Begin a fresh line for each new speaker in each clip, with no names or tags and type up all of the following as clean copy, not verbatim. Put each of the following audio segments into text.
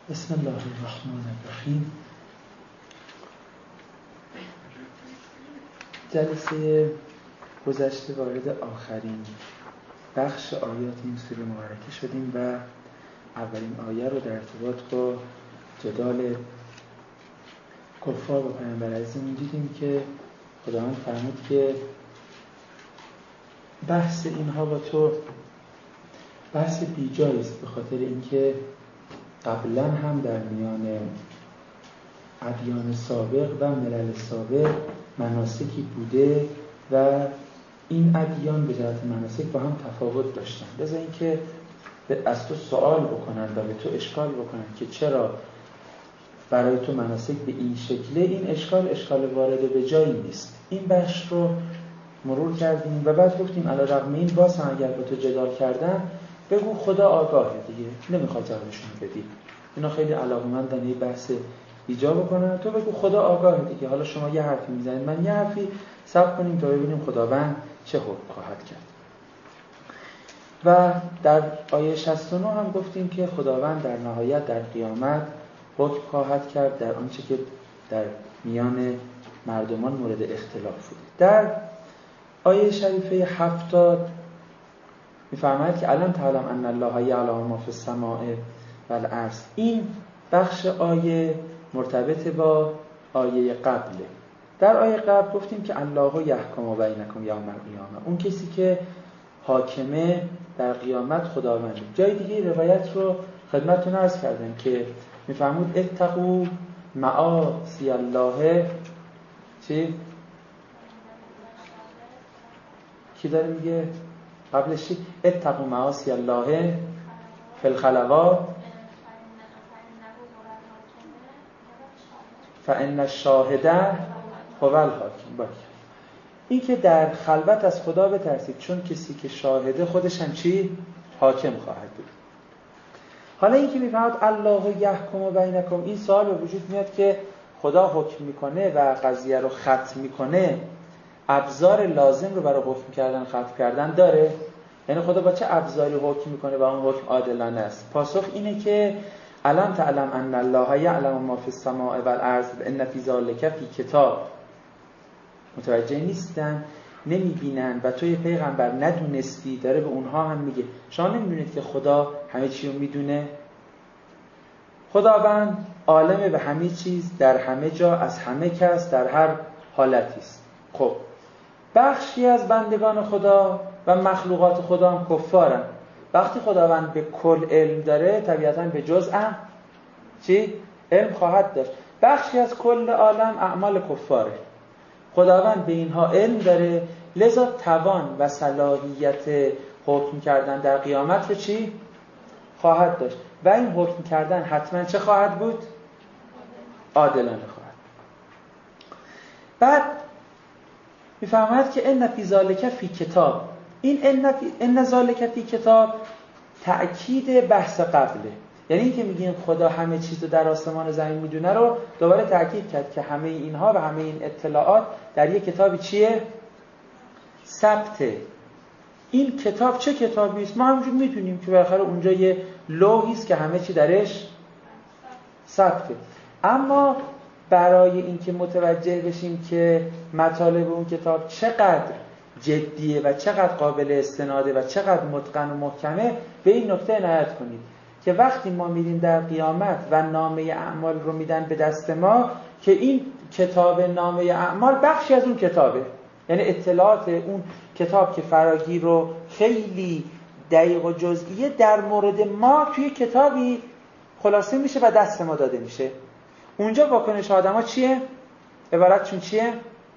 بسم الله الرحمن الرحیم. جلسه گذشته وارد آخرین بخش آیات این سوره مبارکه شدیم و اولین آیه رو در ارتباط با جدال کفار با پیامبر عزیزمون دیدیم که خداوند فرمود که بحث اینها با تو بحث بیجایی است، به خاطر اینکه قبلا هم در میان ادیان سابق و ملل سابق مناسکی بوده و این ادیان به جهت مناسک با هم تفاوت داشتن. لذا اینکه از تو سوال بکنن و به تو اشکال بکنن که چرا برای تو مناسک به این شکله، این اشکال وارد به جایی نیست. این بخش رو مرور کردیم و بعد گفتیم علیرغم این باز هم اگر با تو جدال کردن بگو خدا آگاهه دیگه، نمیخواد جوابشون بدی. اینا خیلی علاقه‌مندن یه بحث ایجاب بکنن، تو بگو خدا آگاهه دیگه. حالا شما یه حرفی میزنید من یه حرفی، صبر کنیم تا ببینیم خداوند چه حکم خواهد کرد. و در آیه 69 هم گفتیم که خداوند در نهایت در قیامت حکم خواهد کرد در آنچه که در میان مردمان مورد اختلاف بود. در آیه شریفه 70 می‌فرماید که الم تعلم ان الله یعلم ما فی السماء و الارض. این بخش آیه مرتبط با آیه قبله. در آیه قبل گفتیم که الله یحکم بینکم یوم القیامه، اون کسی که حاکمه در قیامت خداونده. جای دیگه روایت رو خدمتتون عرض کردم که می‌فرمود اتقوا معاصی الله. چی؟ کی داره میگه؟ قبلش چی؟ اتقوا معاصی الله فی الخلوات فان الشاهد هو الحاکم. باشه، این که در خلوت از خدا بترسید، چون کسی که شاهده خودش هم چی؟ حاکم خواهد بود. حالا این که میفهمد الله یحکم بینکم، این سوال به وجود میاد که خدا حکم میکنه و قضیه رو ختم میکنه، ابزار لازم رو برای حکم کردن ختم کردن داره؟ یعنی خدا با چه ابزاری حکم میکنه و اون حکم عادلانه است؟ پاسخ اینه که الم تعلم ان الله یعلم ما فی السماء و الارض ان فی ذلک فی کتاب. متوجه نیستن، نمیبینن و توی پیغمبر ندونستی، داره به اونها هم میگه شما نمیدونید که خدا همه چی رو میدونه؟ خداوند عالم به همه چیز، در همه جا، از همه کس، در هر حالتی است. خب بخشی از بندگان خدا و مخلوقات خدا هم کفارن. وقتی خداوند به کل علم داره، طبیعتاً به جزء هم چی؟ علم خواهد داشت. بخشی از کل عالم اعمال کفاره. خداوند به اینها علم داره، لذا توان و صلاحیت حکم کردن در قیامت رو چی؟ خواهد داشت. و این حکم کردن حتما چه خواهد بود؟ عادلانه خواهد. بعد میفهمد که ان فی ذلک فی کتاب. این ان ذلک فی کتاب تأکید بحث قبله. یعنی این که میگیم خدا همه چیز رو در آسمان و زمین میدونه رو دوباره تأکید کرد که همه اینها و همه این اطلاعات در یک کتابی چیه؟ ثبته. این کتاب چه کتابی است؟ ما همونجور میدونیم که بالاخره اونجا یه لوحی است که همه چی درش ثبته. اما برای اینکه متوجه بشیم که مطالب اون کتاب چقدر جدیه و چقدر قابل استناده و چقدر متقن و محکمه، به این نکته عنایت کنید که وقتی ما میریم در قیامت و نامه اعمال رو میدن به دست ما، که این کتاب نامه اعمال بخشی از اون کتابه، یعنی اطلاعات اون کتاب که فراگیر و خیلی دقیق و جزئیه در مورد ما توی کتابی خلاصه میشه و دست ما داده میشه. اونجا واکنش آدم ها چیه؟ عبارتشون چیه؟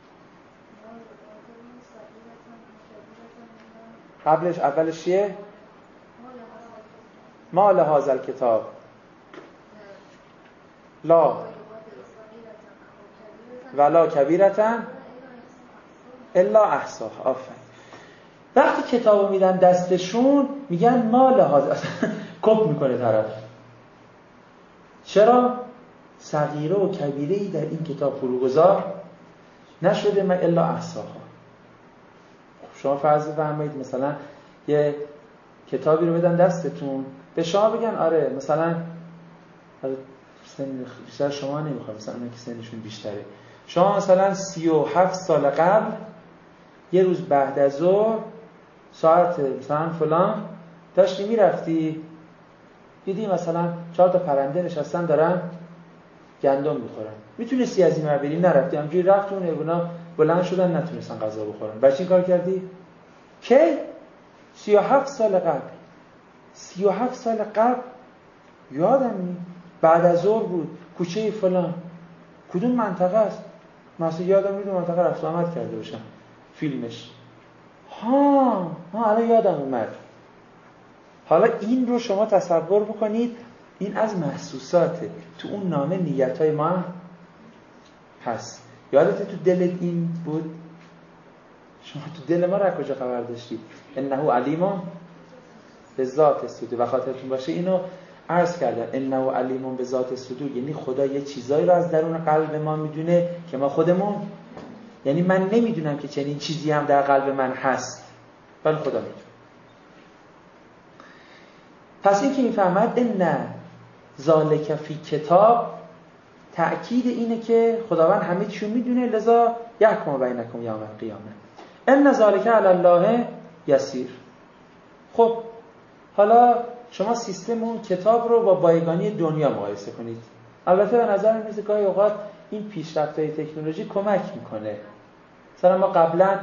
اولش چیه؟ ما لهذا الکتاب لا ولا کبیرة الا احصاها. آفرین. وقتی کتابو میدن دستشون میگن ما لهذا، کپ میکنه طرف. چرا؟ صغیره و کبیره‌ای در این کتاب فروگذار نشده من الا احصاها. شما فرض بفرمایید مثلا یه کتابی رو بدن دستتون، به شما بگن آره مثلا سن بیشتر شما نمیخوام، مثلا اون که سنشون بیشتره، شما مثلا 37 سال قبل یه روز بعد از ظهر ساعت مثلا فلان داشتی میرفتی دیدی مثلا 4 تا پرنده نشستن دارن گندم میخورن، میتونستی از این ور بری، نرفتی، همجوری رفت اون حیونا بلند شدن نتونستن غذا بخورن. برای چی این کار کردی؟ کی؟ 37 سال قبل. 37 سال قبل یادم نی بعد از ظهر بود، کوچه فلان، کدوم منطقه است؟ مثلا یادم میاد منطقه رفت آمد کرده باشم فیلمش. ها الان یادم اومد. حالا این رو شما تصور بکنید، این از محسوساته، تو اون نامه نیتای ما هست. یادت تو دلت این بود؟ شما تو دل ما را کجا خبر داشتید؟ انه علیم به ذات الصدور. و خاطرتون باشه اینو عرض کردم، انه علیم به ذات الصدور، یعنی خدا یه چیزایی رو از درون قلب ما میدونه که ما خودمون، یعنی من نمیدونم که چنین چیزی هم در قلب من هست، ولی خدا میدونه. پس این که میفهمد ان ذالک فی کتاب، تأکید اینه که خداوند همه چیو میدونه، لذا یحکم بینکم یوم القیامه ان ذالک علی الله یسیر. خب حالا شما سیستم اون کتاب رو با بایگانی دنیا مقایسه کنید. البته به نظر میاد گاهی اوقات این پیشرفت‌های تکنولوژی کمک میکنه. مثلا ما قبلا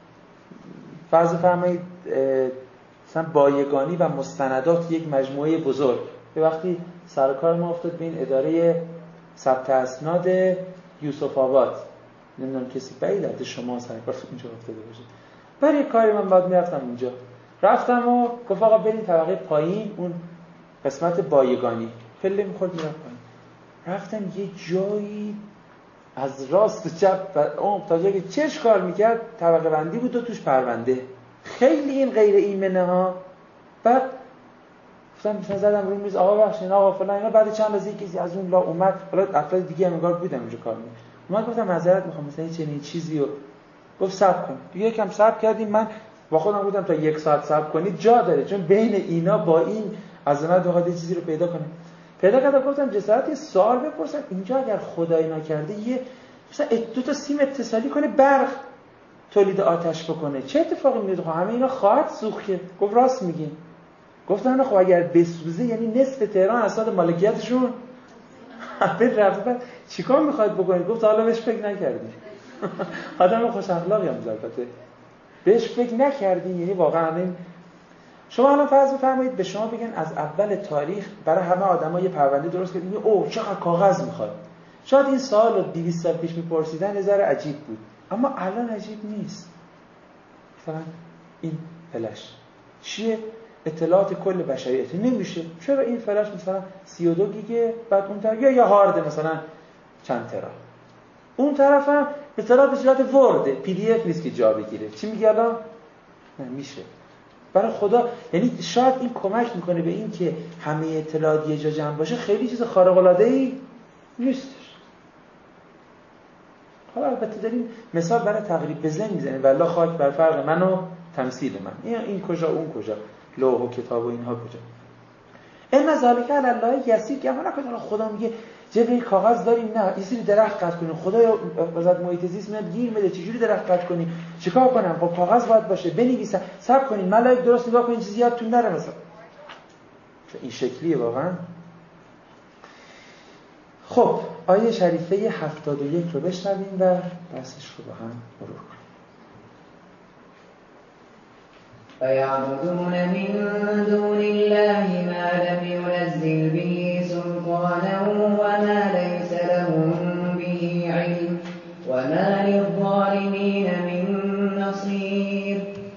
فرض فرمایید مثلا بایگانی و مستندات یک مجموعه بزرگ، به وقتی سر کار ما افتاد به این اداره ثبت اسناد یوسف آباد، نمیدونم کسی بعید شما سر کار اونجا افتاده باشه، برای کاری من بعد میرفتم اونجا، رفتم و گفت آقا بریم طبقه پایین، اون قسمت بایگانی، پله میخورد میرفت پایین. رفتم یه جایی از راست و چپ و اون تا جایی که چش کار میکرد طبقه بندی بود و توش پرونده، خیلی این غیر ایمنه ها. بعد مثلا زدم روی میز، آقا بخشین آقا فلان اینا. بعد چند لحظه یکی از اون لا اومد، حالا افراد دیگه هم انگار بودن اونجا کار می‌کردن، اومد گفتم معذرت میخوام مثلا چنین چیزی رو، گفت صبر کن. دیگه یکم صبر کردیم، من با خودم بودم تا 1 ساعت صبر کنید جا داره، چون بین اینا با این عظمت بخواد چیزی رو پیدا کنه. پیدا کردم، گفتم جسارت یه سوال بپرسم، اینجا اگر خدای نکرده یه مثلا 2 تا سیم اتصالی کنه برق تولید آتش بکنه، چه اتفاقی میفته؟ همه اینا خواهد سوخت. گفت راست میگین. گفتم خب اگر بسوزه یعنی نصف تهران اسناد مالکیتشون همه رفته، چیکار میخواید بکنید؟ گفت حالا بهش فکر نکردی. آدم خوش اخلاقی هم البته، بهش فکر نکردین. یعنی واقعا این شما الان فرض بفرمایید به شما بگن از اول تاریخ برای همه آدما یه پرونده درست کنید، اوه چقدر کاغذ میخواد. شاید این سوال رو 200 سال پیش میپرسیدن نظر عجیب بود، اما الان عجیب نیست. مثلا این فلش چیه؟ اطلاعات کل بشریت نمیشه. چرا این فلش مثلا 32 گیگه، بعد اون طرف یا هارد مثلا چند ترا، اون طرف هم اطلاعات به صورت ورد پی دی اف نیست که جا بگیره. چی میگه الان؟ نمیشه. برای خدا یعنی شاید این کمک میکنه به این که همه اطلاعات یه جا جمع باشه، خیلی چیز خارق العاده ای نیستش. حالا البته داریم مثال برای تقریب به ذهن میزنیم، والله خاک بر فرق من و تمثیل من، این کجا اون کجا، لوح و کتاب و اینها کجا. ان ذالک علی الله یسیر. که همون نکنه خدا میگه جبرئیل کاغذ داریم، نه یه سری درخت قطع کنیم، خدا وزارت محیط زیست میاد گیر میده چجوری درخت قطع کنیم، چیکار کنم؟ خب کاغذ باید باشه، بنویسم، صبر کنین ملائک درست نگاه کنین چیزی یادتون نره مثلا. این شکلیه واقعا. خب آیه شریفه 71 رو بشنویم و بحثش رو با هم مرور کنیم.
فَيَعْبُدُونَ مِن دُونِ اللَّهِ مَا لَمْ يُنَزِّلْ بِهِ سُلْطَانًا وَمَا لَيْسَ لَهُم بِهِ عِلْمٌ وَمَا لِلظَّالِمِينَ مِن نَّصِيرٍ.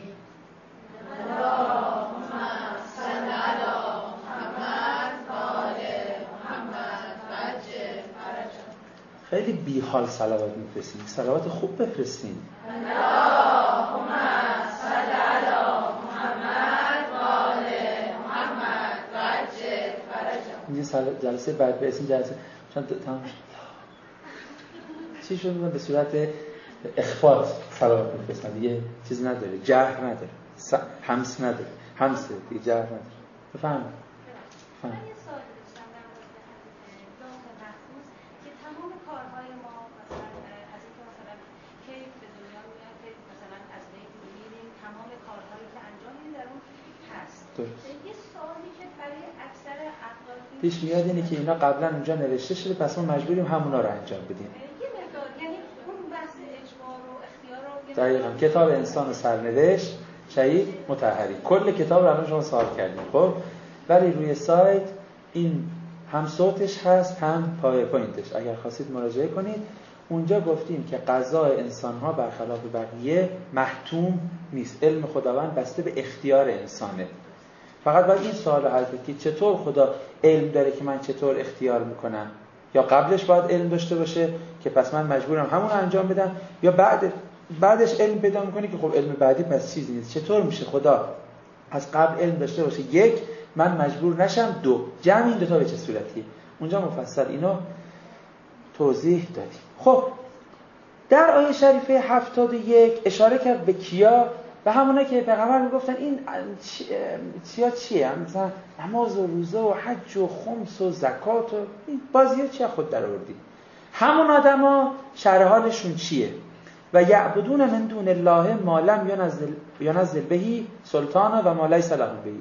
اللهم صل على محمد و آل محمد وعجل فرجهم.
خیلی بی حال صلوات میفرستین، صلوات خوب بفرستین.
اللهم صل علی محمد و آل محمد وعجل فرجهم.
این جلسه بعد به اسم جلسه چند تمام شد. چی شد؟ من به صورت اخفاض صلوات میفرستم، دیگه چیز نداره، جهر نداره، همس نداره، همسه دیگه جهر نداره. بفهم. درست.
یه سوالی که برای اکثر افراد
پیش میاد اینه که اینا قبلا اونجا نوشته شده، پس ما مجبوریم همونا رو انجام بدیم.
یه مقدار یعنی اون بحث اجبار و اختیار رو
دقیقاً کتاب انسان و سرنوشت شهید مطهری، کل کتاب رو الان شما سوال کردیم. خب ولی روی سایت این هم صوتش هست هم پاورپوینتش، اگر خواستید مراجعه کنید. اونجا گفتیم که قضاء انسان‌ها برخلاف بقیه محتوم نیست، علم خداوند بسته به اختیار انسانه. فقط باید این سوال رو حل کنید که چطور خدا علم داره که من چطور اختیار میکنم، یا قبلش باید علم داشته باشه که پس من مجبورم همون رو انجام بدم، یا بعدش علم پیدا میکنه که خب علم بعدی پس چیزی نیست. چطور میشه خدا از قبل علم داشته باشه یک، من مجبور نشم دو، جمع این دوتا به چه صورتیه؟ اونجا مفصل اینو توضیح دادیم. خب در آیه شریفه 71 اشاره کرد به کیا؟ و همونا که پیغمبر میگفتن این چیه؟ مثلا نماز و روزه و حج و خمس و زکات و این بازی‌ها چیه خود در آوردی؟ همون آدما شرح حالشون چیه؟ و یعبدون من دون الله ما لم ینزل بهی سلطانا و ما لیس له بهی.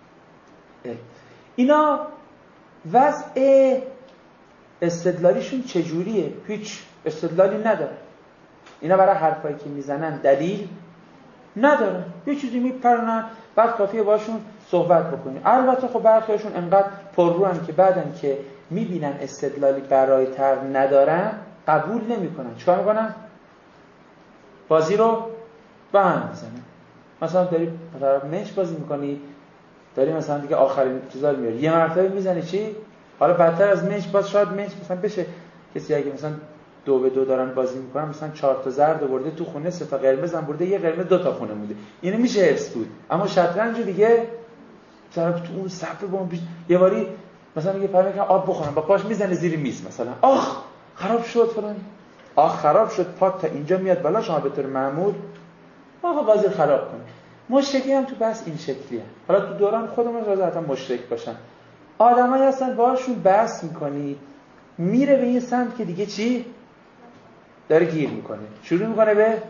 اینا وضع استدلالیشون چجوریه؟ هیچ استدلالی نداره. اینا برای حرفایی که میزنن دلیل نداره، یه چیزی میپرنن، بعد کافیه باشون صحبت بکنی. البته خب برخیاشون انقدر پرروان که بعدن که میبینن استدلالی برای تر ندارن قبول نمیکنن. چیکار میکنن؟ بازی رو به هم میزنن. مثلا داری منچ بازی میکنی، داری مثلا دیگه آخرین چیزا رو میاری، یه مرتبه میزنی چی؟ حالا بدتر از منچ باز شاید منچ مثلا بشه کسی اگه مثلا 2-2 دارن بازی میکنن، مثلا 4 تا زرد برده تو خونه، 3 تا قرمز هم برده، یه قرمز 2 تا خونه مونده، اینو میشه حفظ بود. اما شطرنج دیگه طرف تو اون صفحه با یه باری مثلا میگه فرض کن آب بخورم، با پاش میزنه زیر میز مثلا، آخ خراب شد فلان، آخ خراب شد، پات تا اینجا میاد بالا، شما به طور معمول آقا بازی خراب کنه. مشرکی هم تو بحث این شکلیه. حالا تو دوران خودمون لازم حتما مشرک باشن، آدمایی هستن باهاشون بحث میکنی، میره به این سمت که دیگه چی داره گیر میکنه، شروع میکنه به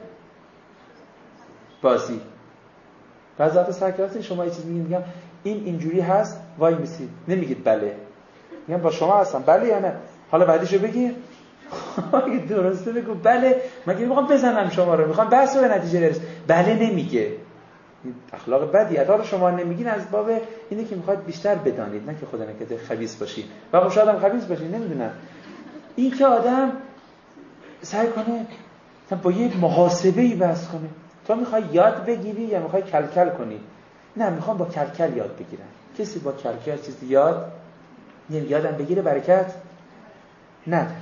بازی. بعضی وقتا سرکلاس شما یه چیز میگم این اینجوری هست، وای میسید نمیگید بله، میگم با شما هستم بله یا نه، حالا بعدیشو بگی اگه درسته بگو بله، مگه میخوام بزنم شما رو، میخوام بحث رو به نتیجه برس، بله نمیگه. اخلاق بدی رو شما نمیگین از باب اینه که میخواد بیشتر بدانید، نه که خدا نکرده خبیث باشید. و خب شاید هم خبیث باشید، نمیدونم. این که آدم سعی کنه با یه محاسبه‌ای بحث کنه، تو میخوای یاد بگیری یا میخوای کلکل کنی؟ نه، میخوام با کلکل یاد بگیرم. کسی با کلکل چیزی یادم بگیره برکت نداره.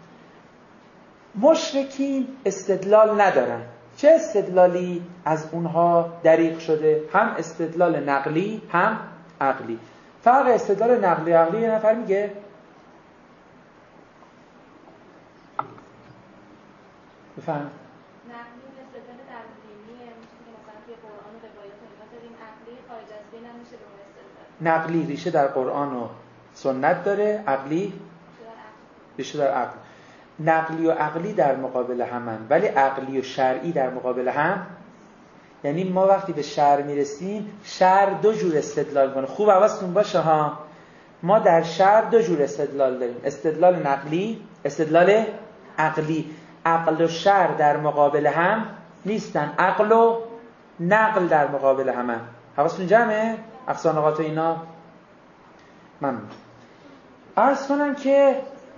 مشرکین استدلال ندارن. چه استدلالی از اونها دریغ شده؟ هم استدلال نقلی هم عقلی. فرق استدلال نقلی عقلی یه نفر میگه؟ بفهم.
نقلی استدلال در دینیه، میشه مثلا توی قرآن و روایات اینا داریم، عقلی خارج از دین هم میشه به اون استدلال.
نقلی ریشه در قرآن و سنت داره، عقلی ریشه در عقل. نقلی و عقلی در مقابل همن، ولی عقلی و شرعی در مقابل هم. یعنی ما وقتی به شرع میرسیم، شرع دو جور استدلال کنه. خوب حواستون باشه ها، ما در شرع دو جور استدلال داریم، استدلال نقلی، استدلال عقلی. عقل و شرع در مقابل هم نیستن، عقل و نقل در مقابل همن. حواستون جمعه؟ اقصانقات اینا من عرض کنم که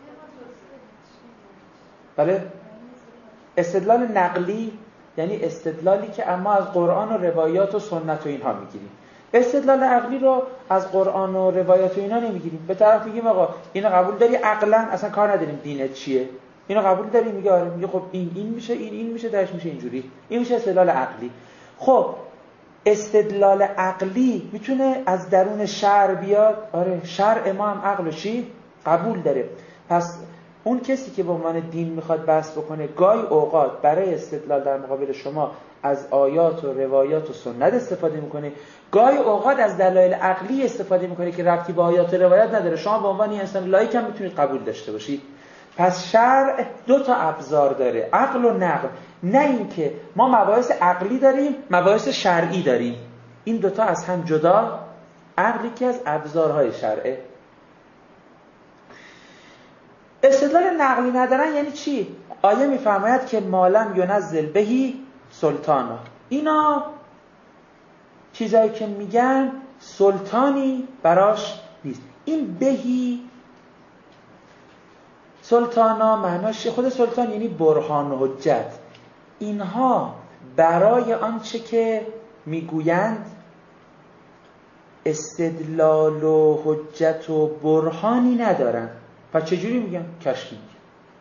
بله، استدلال نقلی یعنی استدلالی که اما از قرآن و روایات و سنت و اینها میگیریم. استدلال عقلی رو از قرآن و روایات و اینا نمیگیریم، به طرف میگیم آقا اینو قبول داری، عقلا اصلا کار نداریم دینت چیه، اینو قبول داری؟ میگه آره. میگه خب این میشه، این میشه، درش میشه اینجوری. این میشه استدلال عقلی. خب استدلال عقلی میتونه از درون شرع بیاد. آره، شرع ما هم عقل و چی قبول داره. پس اون کسی که به عنوان دین میخواد بحث بکنه، گاهی اوقات برای استدلال در مقابل شما از آیات و روایات و سنت استفاده میکنه، گاهی اوقات از دلایل عقلی استفاده میکنه که ربطی به آیات و روایات نداره. شما به عنوان انسان لایک هم میتونید قبول داشته باشید. پس شرع دو تا ابزار داره، عقل و نقل. نه اینکه ما مباحث عقلی داریم، مباحث شرعی داریم. این دوتا از هم جدا عقل یکی از ابزارهای شرعه. استدلال نقلی ندارن یعنی چی؟ آیه میفرماید که مالم ینزل بهی سلطانا. اینا چیزایی که میگن سلطانی براش نیست. این بهی سلطانا معناش خود سلطان یعنی برهان و حجت. اینها برای آنچه که میگویند استدلال و حجت و برهانی ندارن. پس چجوری میگن؟ کشکی میگن.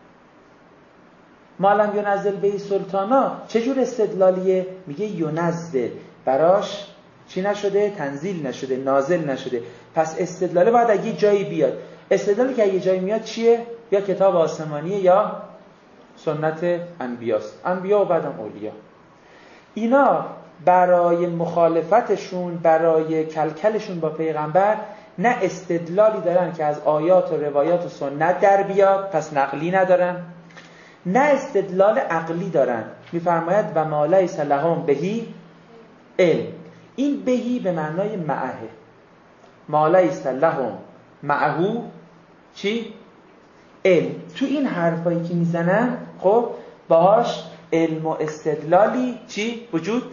مالم ینزل بهی سلطانا چجور استدلالیه؟ میگه ینزل براش چی نشده؟ تنزیل نشده، نازل نشده. پس استدلاله باید اگه جایی بیاد. استدلالی که اگه جایی میاد چیه؟ یا کتاب آسمانیه یا سنت انبیاست. انبیا و بعدم اولیا. اینا برای مخالفتشون، برای کلکلشون با پیغمبر نه استدلالی دارن که از آیات و روایات و سنت در بیاد، پس نقلی ندارن، نه استدلال عقلی دارن. میفرماید و ما لیس لهم بهی علم. این بهی به معنای معه. ما لیس لهم معه چی؟ علم. تو این حرفایی که میزنن خب باهاش علم و استدلالی چی؟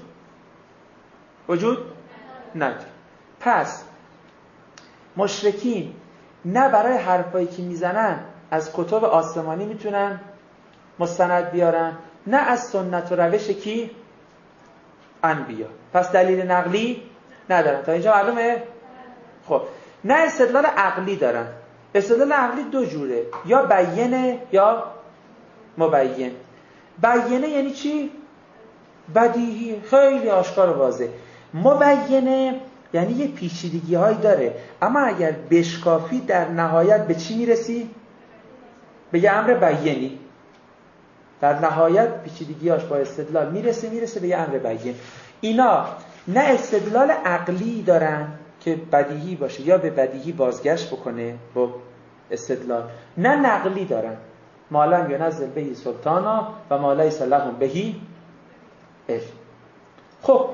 وجود نداره. پس مشرکین نه برای حرفایی که میزنن از کتب آسمانی میتونن مستند بیارن، نه از سنت و روش کی؟ انبیا. پس دلیل نقلی ندارن. تا اینجا معلومه؟ خب نه استدلال عقلی دارن. استدلال عقلی دو جوره، یا بیینه یا مبین. بیینه یعنی چی؟ بدیهی، خیلی آشکار و واضح. مبینه یعنی یه پیچیدگی هایی داره، اما اگر بشکافی در نهایت به چی میرسی؟ به یه امر بیینی. در نهایت پیچیدگیاش با استدلال میرسه به یه امر بیین. اینا نه استدلال عقلی دارن که بدیهی باشه یا به بدیهی بازگشت بکنه با استدلال، نه نقلی دارن. مالم ینزل بهی سلطانا و ما لیس لهم بهی علم. خب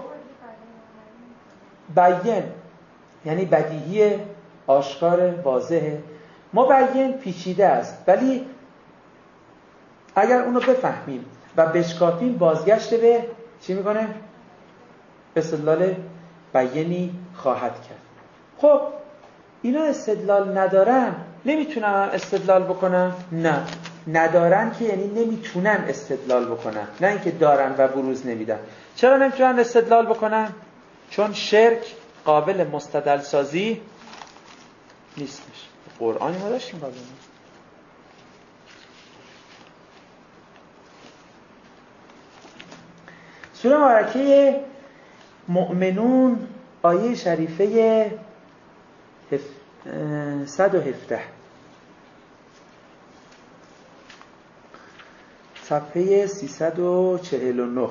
بیین یعنی بدیهی، آشکار، واضحه. مبین پیچیده است، ولی اگر اونو بفهمیم و بشکافیم بازگشت به چی میکنه؟ استدلال بیینی خواهد کرد. خب اینا استدلال ندارن، نمیتونن استدلال بکنن؟ نه، ندارن که یعنی نمیتونن استدلال بکنن، نه اینکه دارن و بروز نمیدن. چرا نمیتونن استدلال بکنن؟ چون شرک قابل مستدل سازی نیستش. قرآنی ما داشتیم قبل سوره مبارکه مؤمنون آیه شریفه 117 صفحه 349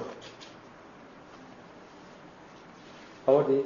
آوردی؟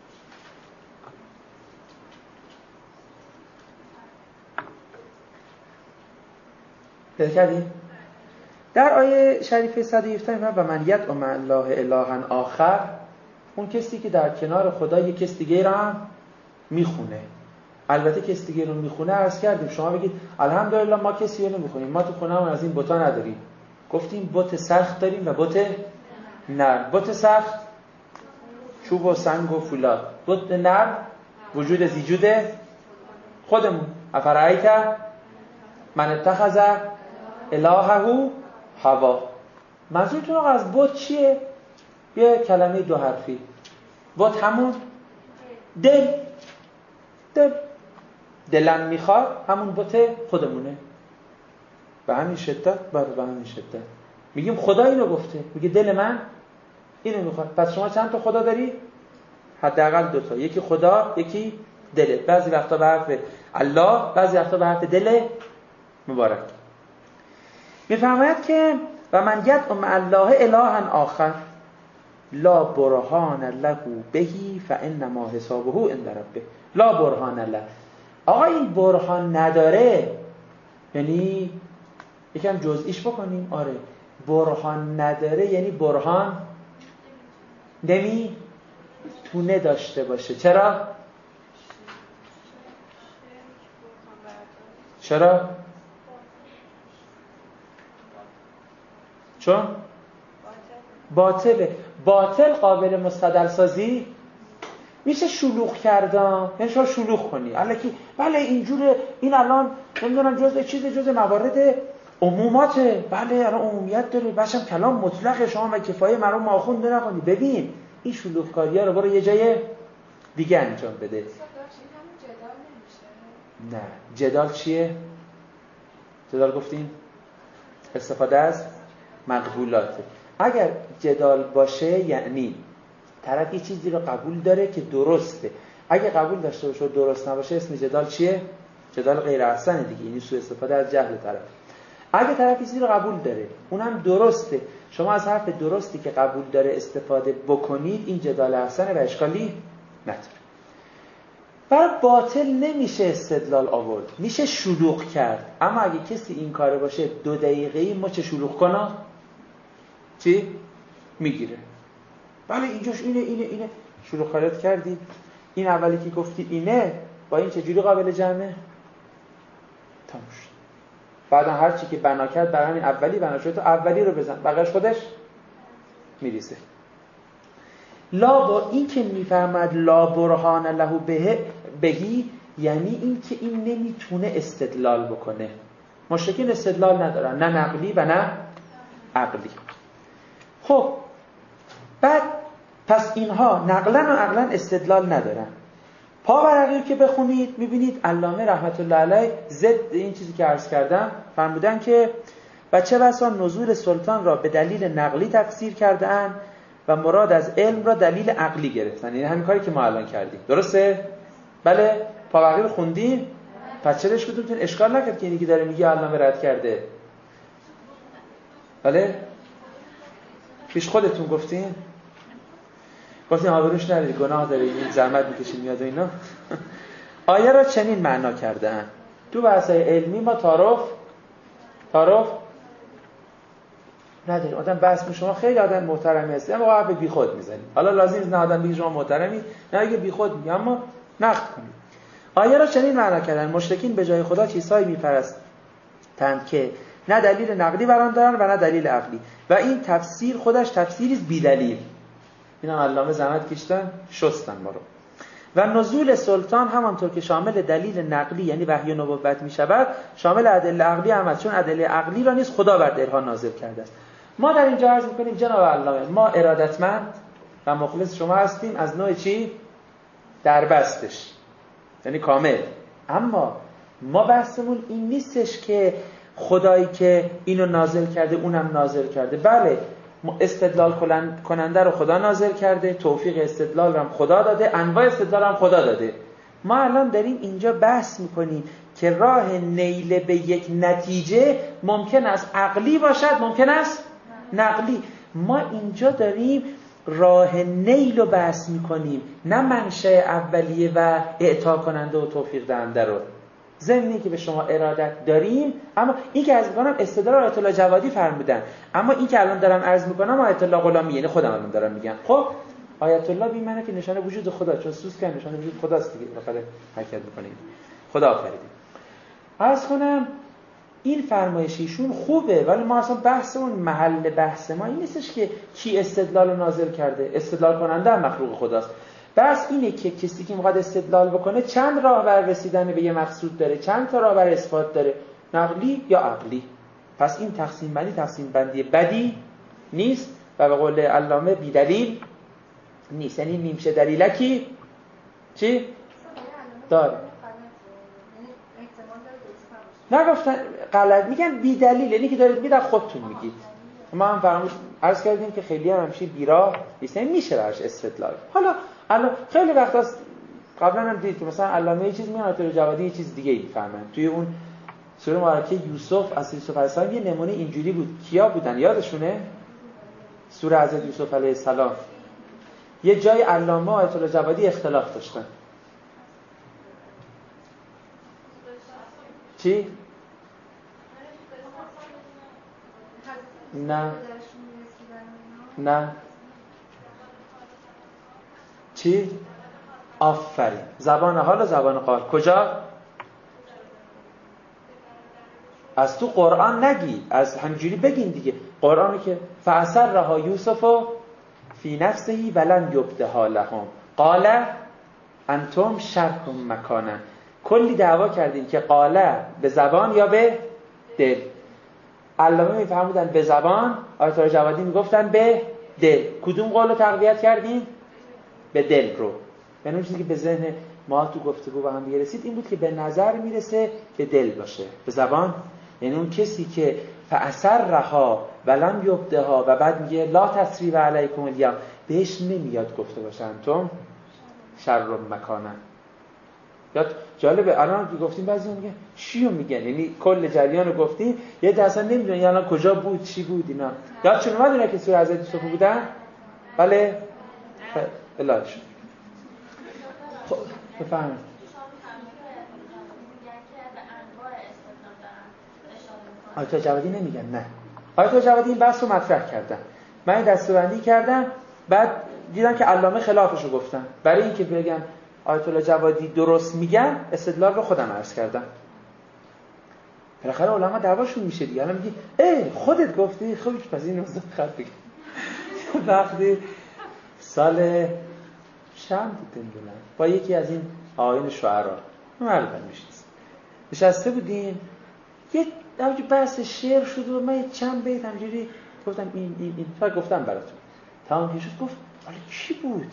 پیدا کردی؟ در آیه شریفه 117 و من یدعو مع الله الها آخر، اون کسی که در کنار خدا یک کس دیگه را هم میخونه. البته کس دیگه رو میخونه عرض کردیم شما بگید الحمدلله ما کسی رو نمیخونیم، ما تو خونه‌مون از این بتا نداریم. گفتیم بت سخت داریم و بت نرم. بت سخت چوب و سنگ و فولاد، بت نرم وجود زیجود خودمون. افرایت من اتخذ الهه هوا. منظورتون از بت چیه؟ یه کلمه دو حرفی. بت همون دل. دلم میخواد همون بت خودمونه. به همین شدت، به همین شدت میگیم خدا اینو گفته، میگه دل من اینو میخواد. پس شما چند تا خدا داری؟ حداقل 2 تا. یکی خدا، یکی دل. بعضی وقتا به حرف الله، بعضی وقتا به حرف دل مبارک. میفرماید که و من یدعو مع الله الها آخر لا برهان له بهی فانما حسابه عند ربه. لا برهان له. آقا این برهان نداره، یعنی یکم جزئیش بکنیم. آره برهان نداره یعنی برهان نمیتونه داشته باشه. چرا؟ چرا؟ چون باطل قابل مستدل سازی میشه شلوغ کردن، یعنی شما شلوغ کنی الکی بله اینجوره، این الان نمیدونم جز موارد عموماته، بله الان عمومیت داره، باشم کلام مطلقه، شما و کفایه مرحوم آخوند نکنی. ببین این شلوغ کاری‌ها رو برو یه جای دیگه انجام بده. نه جدال چیه؟ جدال گفتیم استفاده از مقبولاته. اگر جدال باشه یعنی طرف یه چیزی رو قبول داره که درسته، اگه قبول داشته باشه و درست نباشه اسم جدال چیه؟ جدال غیر احسنه دیگه، یعنی سوء استفاده از جهل طرف. اگه طرف چیزی رو قبول داره اونم درسته، شما از حرف درستی که قبول داره استفاده بکنید، این جدال احسنه و اشکالی نداره. برای باطل نمیشه استدلال آورد، میشه شلوغ کرد. اما اگه کسی این کاره باشه 2 دقیقه‌ای مچ شلوغ کنه چی؟ میگیره. بله اینجاش اینه شلوغ کاریت کردی، این اولی که گفتی اینه، با این چجوری قابل جمعه؟ تموم شد. بعدا هر چی که بنا کرد برای همین اولی بنا شد، تو اولی رو بزن، بقیش خودش میریزه. لا با این که میفهمد لا برهان له بهی، یعنی این که این نمیتونه استدلال بکنه. مشرکین استدلال ندارن، نه نقلی و نه عقلی. خب بعد پس اینها نقلا و عقلا استدلال ندارن. پاورقی که بخونید میبینید علامه رحمت الله علیه ضد این چیزی که عرض کردم فرمودن که بچه بسا نزول سلطان را به دلیل نقلی تفسیر کرده‌اند و مراد از علم را دلیل عقلی گرفتن. یعنی همین کاری که ما الان کردیم. درسته؟ بله پاورقی رو خوندیم؟ پس چرا اشکالتون اشکال نکرد که اینی که داره میگه علامه رد کرده؟ بله؟ پیش خودتون گفتین؟ گفتین آبروش نداری، گناه داره، این زحمت میکشید میاد و اینا. آیه را چنین معنا کرده‌اند. تو بحث‌های علمی ما تعارف نداریم. آدم بحث می شما خیلی آدم محترمی هستی اما حرف بی خود میزنید. حالا لازم نیست نه آدم بگه شما محترمی، نه اگه بی خود میگه، اما نقد کنید. آیه را چنین معنا کردن: مشرکین به جای خدا چیزهایی میپرستند که نه دلیل نقلی بر آن دارند و نه دلیل عقلی، و این تفسیر خودش تفسیری است بی دلیل. اینا علامه زحمت کشیدن شستن ما رو. و نزول سلطان همانطور که شامل دلیل نقلی یعنی وحی و نبوت می شود، شامل ادله عقلی هم است، چون ادله عقلی را نیز خدا بر دلها نازل کرده است. ما در اینجا عرض می‌کنیم جناب علامه، ما ارادتمند و مخلص شما هستیم از نوع چی؟ دربستش، یعنی کامل. اما ما بحثمون این نیستش که خدایی که اینو نازل کرده اونم نازل کرده. بله استدلال کننده رو خدا نازل کرده، توفیق استدلال رو هم خدا داده، انواع استدلال هم خدا داده. ما الان داریم اینجا بحث میکنیم که راه نیل به یک نتیجه ممکن است عقلی باشد، ممکن است نقلی. ما اینجا داریم راه نیل رو بحث میکنیم، نه منشأ اولیه و اعطا کننده و توفیق دهنده رو. ضمنی که به شما ارادت داریم، اما این که عرض میکنم استدلال آیت الله جوادی فرمودن، اما این که الان دارم عرض میکنم آیت الله غلامی، یعنی خودم الان دارم میگم. خب آیت الله بی معنی که نشانه وجود خدا، چون سوس کنه نشانه وجود خداست دیگه، بالاخره حرکت میکنیم. خدا آفریدیم. عرض کنم این فرمایش ایشون خوبه، ولی ما اصلا بحثمون، محل بحث ما این نیستش که کی استدلال نازل کرده. استدلال کننده هم مخلوق خداست. بس اینه که کسی که میخواد استدلال بکنه چند راه بر رسیدن به یه مقصود داره، چند تا راه بر اثبات داره، نقلی یا عقلی. پس این تقسیم بندی بدی نیست و به قول علامه بی دلیل نیست. یعنی نیمشه دلیلکی چی؟ داره. نگفتن غلط، میگن بی دلیل، یعنی که دارید میگید خودتون میگید. ما هم فراموش عرض کردیم که خیلی هم همچین بیراه نیست، میشه براش استدلال. حالا خیلی وقت است قبلا هم دیدید که مثلا علامه یه چیز میگن، آیت الله جوادی یه چیز دیگه میفهمن. توی اون سوره مبارکه یوسف از یوسف علیه السلام یه نمونه اینجوری بود. کیا بودن یادشونه؟ سوره حضرت یوسف علیه السلام یه جای علامه آیت الله جوادی اختلاف داشتن. چی؟ نه چی؟ آفرین. زبان حال و زبان قال. کجا؟ از تو قرآن نگی، از همجوری بگین دیگه. قرآنی که فأسرها یوسف فی نفسه ولم یبدها لهم قال انتم شر مکانا. کلی دعوا کردین که قاله به زبان یا به دل. علامه میفهمودن به زبان، آیت الله جوادی میگفتن به دل. کدوم قول رو تقویت کردین؟ به دل رو. یعنی اون چیزی که به ذهن ما تو گفتگو با هم دیگه رسید این بود که به نظر میرسه به دل باشه. به زبان یعنی اون کسی که فأسرها ولم یبدها و بعد میگه لا تسریب علیکم الیوم، بهش نمیاد گفته باشن انتم شر مکانا. یا جالبه الان که گفتیم بعضی میگه چیو میگن، یعنی کل جریان رو گفتیم یه اصلا نمیدونن الان کجا بود چی بود اینا. یادتون اومد اینا که سوره حضرت یوسف بودن؟ بله الله شد. خب بفرمایید. آیت الله جوادی نمیگن، نه. آیت الله جوادی این بحث رو مطرح کردن، من این دسته‌بندی کردم، بعد دیدم که علامه خلافش رو گفتن. برای اینکه بگم آیت الله جوادی درست میگن استدلال رو خودم عرض کردم. بالاخره علما دعواشون میشه دیگه. الان میگی خودت گفتی، خب پس این روزا خط بگم. وقتی سال شام بودن با یکی از این آیین شعرا معلومه میشید نشسته بودیم، یه همونجوری بحث شعر شد و من چند بیت همجوری گفتم این فقط گفتم براتون. تمام که شد گفت ولی چی بود؟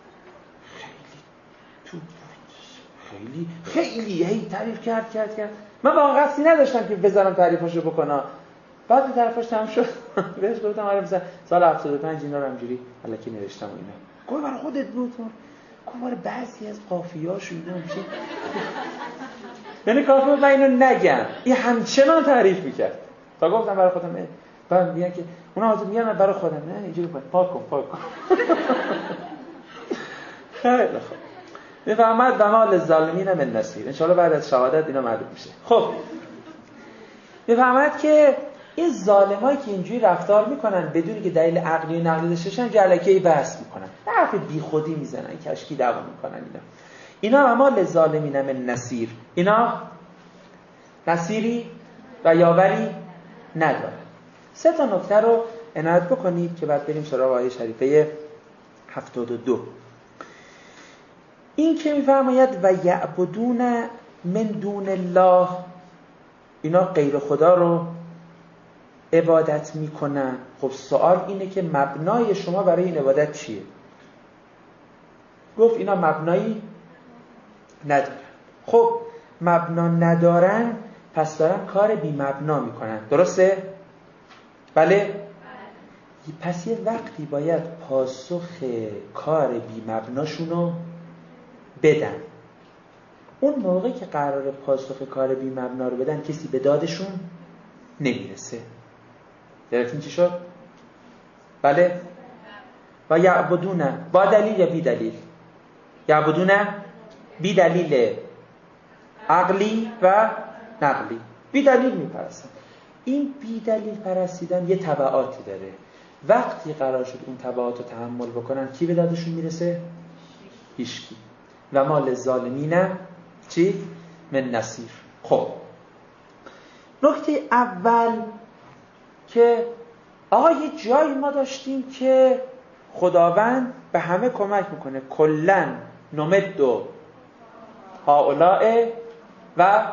خیلی هی تعریف کرد. من واقعا قصدی نداشتم که بذارم تعریفاشو بکنم. بعد تعریفاش تمام شد بهش گفتم آره مثلا سال 75 اینا رو همجوری الکی نوشتم و اینا. گفت برای خودت بود؟ گفت بعضی از قافیه‌هاش اینا میشه. یعنی کافی بود من اینو نگم، این همچنان تعریف میکرد تا گفتم برای خودم. بعد میگن که اونا حاضر میگن برای خودم نه اینجوری پاک کن. خیلی خوب. میفهمد و ما للظالمین من نصیر. ان شاءالله بعد از شهادت اینا معلوم میشه. خب میفهمد که این ظالمایی که اینجوری رفتار میکنن بدون که دلیل عقلی و نقلی داشته باشن جلکه‌ای بحث میکنن، حرف بیخودی میزنن، کشکی دعوا میکنن. اینا و ما للظالمین من نصیر، اینا نصیری و یاوری نداره. 3 تا نکته رو عنایت بکنید که بعد بریم سراغ آیه شریفه 72. این که میفرماید و یعبدون من دون الله، اینا غیر خدا رو عبادت میکنن. خب سوال اینه که مبنای شما برای این عبادت چیه؟ گفت اینا مبنایی ندارن. خب مبنا ندارن پس دارن کار بی مبنا میکنن، درسته؟ بله؟ پس یه وقتی باید پاسخ کار بی مبناشونو بدن. اون موقعی که قرار پاسخ کار بی مبنا رو بدن کسی به دادشون نمیرسه. درستین چی شد؟ بله؟ و یعبدون با دلیل یا بی دلیل؟ یعبدون بی دلیل عقلی و نقلی. بی دلیل میپرستن. این بی دلیل پرستیدن یه تبعاتی داره. وقتی قرار شد اون تبعات رو تحمل بکنن کی به دادشون میرسه؟ هیچکی. و ما للظالمین چی؟ من نصیر. خب نکته اول که آقا یه جایی ما داشتیم که خداوند به همه کمک میکنه، کلن نمد هؤلاء و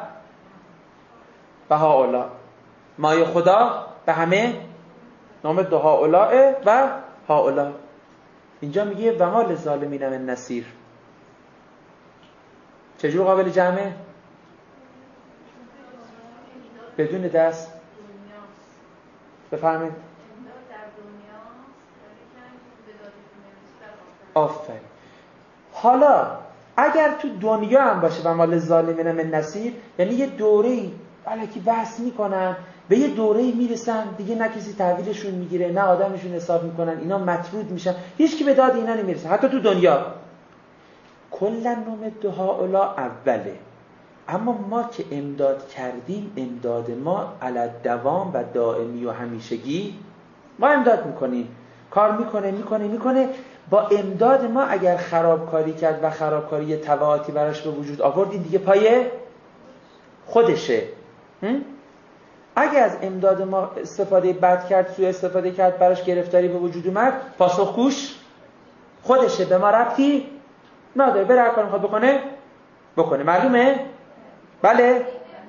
هؤلاء، مای خدا به همه نمد هؤلاء و هؤلاء. اینجا میگه و ما للظالمین من نصیر. چجور قابل جمعه؟ بدون دست. بفرمایید. آفرین. حالا اگر تو دنیا هم باشه و ما للظالمین من نصیر، یعنی یه دوره‌ای الکی بحث میکنن، به یه دوره‌ای میرسن دیگه نه کسی تحویلشون میگیره نه آدمشون حساب میکنن، اینا مطرود میشن، هیچ کی به داد اینا نمیرسه حتی تو دنیا. کلا نمد هؤلاء اوله. اما ما که امداد کردیم امداد ما علی دوام و دائمی و همیشگی ما امداد میکنیم. کار میکنه با امداد ما اگر خرابکاری کرد و خرابکاری تبعاتی براش به وجود آورد این دیگه پای خودشه. اگه از امداد ما استفاده بد کرد، سوء استفاده کرد، براش گرفتاری به وجود اومد، پاسخگوش خودشه، به ما ربطی نداره. بره هر کاری میخواد بکنه. معلومه؟ بله؟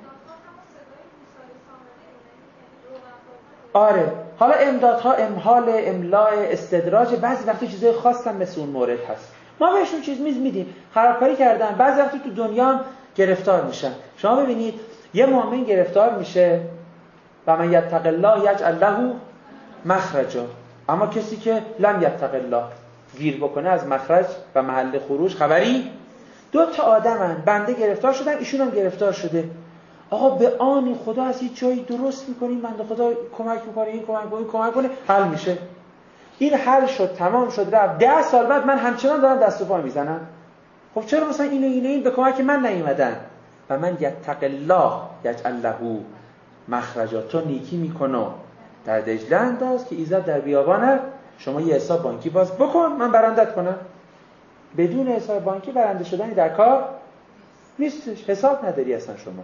آره. حالا امدادها امهال، املاء، استدراج، بعضی وقتی چیزای خاصن مثل اون مورد هست، ما بهشون چیز میدیم. خرابکاری کردن، بعضی وقتی تو دنیا گرفتار میشن. شما ببینید یه مؤمن گرفتار میشه و من یتق الله یجعل له مخرجا، اما کسی که لم یتق الله گیر بکنه از مخرج و محل خروج خبری. 2 تا آدمن، بنده گرفتار شدن، ایشون هم گرفتار شده. آقا به آنی خدا از هیچ جایی درست میکنین، بنده خدا کمک میکنه، این کمک کنه، حل میشه. این حل شد، تمام شد، رفت. 10 سال بعد من همچنان دارم دست و پا میزنم. خب چرا مثلا این به کمک من نیومدن؟ و من یتق الله یجعل له مخرجا، تو نیکی میکنه در دجله انداز که ایزد در بیابانه. شما یه حساب بانکی باز بکن، من برندت کنم. بدون حساب بانکی برنده شدنی در کار نیستش، حساب نداری اصلا شما.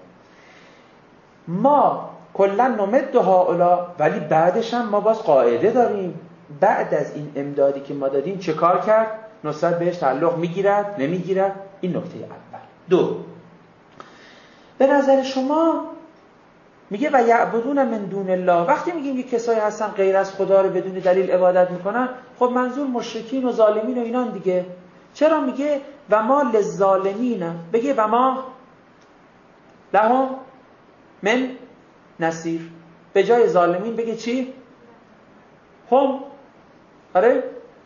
ما کلا نمد هؤلاء، ولی بعدش هم ما باز قاعده داریم. بعد از این امدادی که ما دادیم چه کار کرد؟ نصرت بهش تعلق میگیرد نمیگیرد؟ این نکته اول. 2، به نظر شما میگه و یعبدون من دون الله، وقتی میگیم که کسایی هستن غیر از خدا رو بدون دلیل عبادت میکنن، خب منظور مشرکین و ظالمین و اینان دیگه. چرا میگه و ما للظالمین؟ بگه و ما لهم من نصیر. به جای ظالمین بگه چی؟ هم. آره؟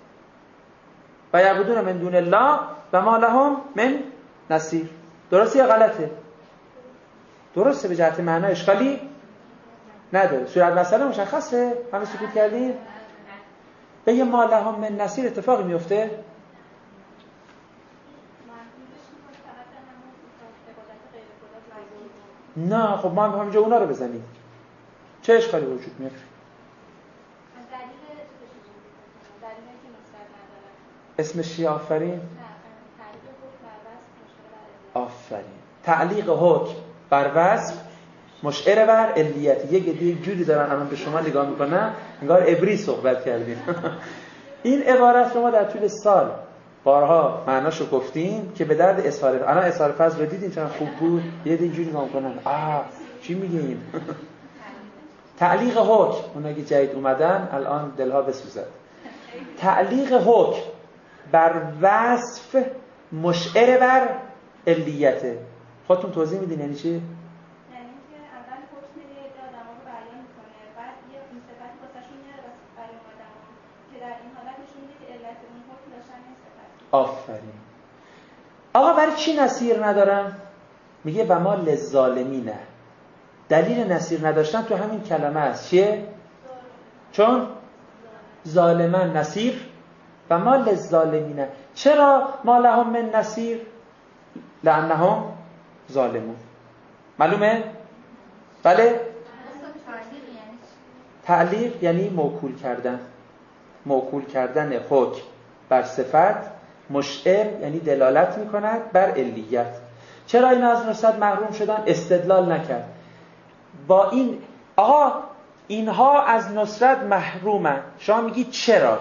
و یعبدون من دون الله و ما لهم من نصیر. درسته یا غلطه؟ درسته، به جهت معنا اشکالی نداره. صورت مسئله مشخصه؟ همه سکوت کردین؟ بگه ما لهم من نصیر اتفاقی میفته؟ نه. خب ما هم همینجا اونا رو بزنیم، چه اشکالی وجود میاد؟ اسمش چیه؟ آفرین. آفرین. تعلیق حکم بر وصف مشعر بر علیت. یک جوری دارن الان به شما نگاه میکنن انگار عبری صحبت کردیم. این عبارت رو ما در طول سال بارها معناشو گفتیم که به درد اظهار. الان اظهار فضل رو دیدین چقدر خوب بود؟ یه جوری نگاه میکنن چی میگیم؟ تعلیق حکم، اونایی که جدید اومدن الان دلها بسوزد. تعلیق حکم بر وصف مشعر بر علیته. خودتون توضیح میدین یعنی چی؟
یعنی که اول حکم یه آدم‌ها رو بیان میکنه، بعد یه صفتی واسهشون میاره برای اون آدم‌ها که در این حالت نشون میده که علت اون حکم داشتن این صفت.
آفرین. آقا برای چی نصیر ندارن؟ میگه و ما للظالمین. دلیل نصیر نداشتن تو همین کلمه است. چیه؟ چون ظالمان نصیر و ما للظالمین. چرا ما لهم من نصیر؟ لانهم ظالمون. معلومه؟ بله؟ تعلیق یعنی موکول کردن. موکول کردن حکم بر صفت. مشعر یعنی دلالت میکند بر علیت. چرا این از نصرت محروم شدن؟ استدلال نکرد با این. آقا اینها از نصرت محرومن. شما میگید چرا؟